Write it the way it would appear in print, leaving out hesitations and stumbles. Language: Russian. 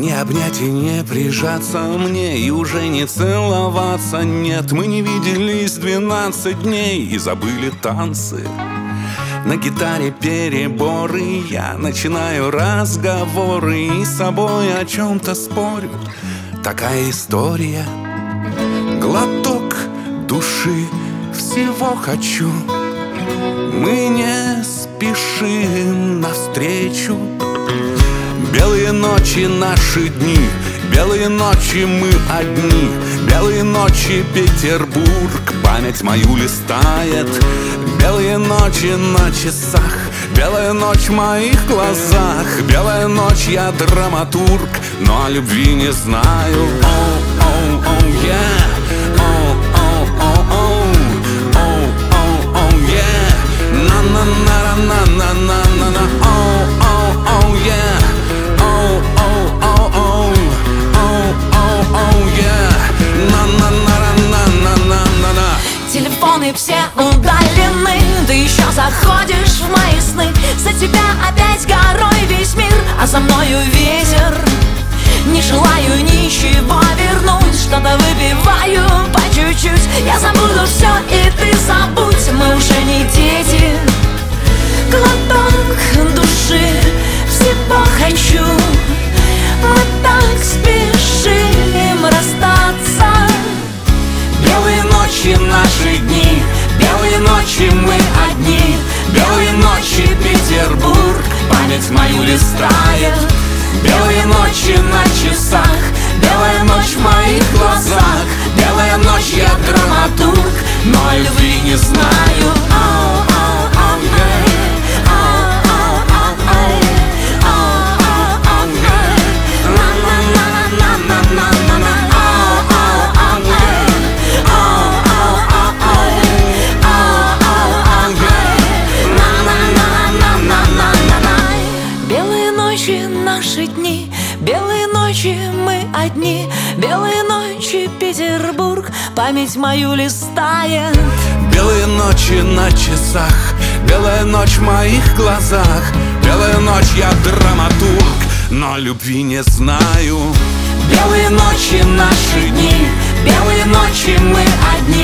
Не обнять и не прижаться мне, и уже не целоваться. Нет, мы не виделись 12 дней и забыли танцы. На гитаре переборы, я начинаю разговоры и с собой о чем-то спорю. Такая история. Глоток души, всего хочу. Мы не спешим навстречу. Белые ночи наши дни, белые ночи мы одни. Белые ночи Петербург, память мою листает. Белые ночи на часах, белая ночь в моих глазах. Белая ночь, я драматург, но о любви не знаю. Oh, oh, oh, yeah. Oh, oh, oh, oh. Oh, oh, oh, yeah. На-на-на-на-на-на-на-на. Oh, oh, oh, yeah. Oh, oh, oh, oh. Oh, oh, oh, yeah. На-на-на-на-на-на-на-на. Телефоны все удалены, ты еще заходишь в мои сны. За тебя опять горой весь мир, а за мною ветер. Не желаю ничего вернуть, что-то выпиваю по чуть-чуть. Я забуду все, и ты забудь, мы уже не дети. Глоток души, всего хочу. Мы так спешим расстаться. Белые ночи наши дни, белые ночи мы одни. Белые ночи Петербург, память мою листает. Белые ночи на часах, белая ночь в моих глазах. Белая ночь, я драматург, но о любви не знаю. Oh, oh, oh, yeah. Oh, oh, oh, oh. Oh, oh, oh, yeah. На-на-на-на-на-на-на-на. Oh, oh, oh, yeah. Oh, oh, oh, oh. Oh, oh, oh, yeah. На-на-на-на-на-на-на-на. Белые ночи наши дни, белые ночи мы одни. Белые ночи Петербург, память мою листает. Белые ночи на часах, белая ночь в моих глазах. Белая ночь, я драматург, но любви не знаю. Белые ночи наши дни, белые ночи мы одни.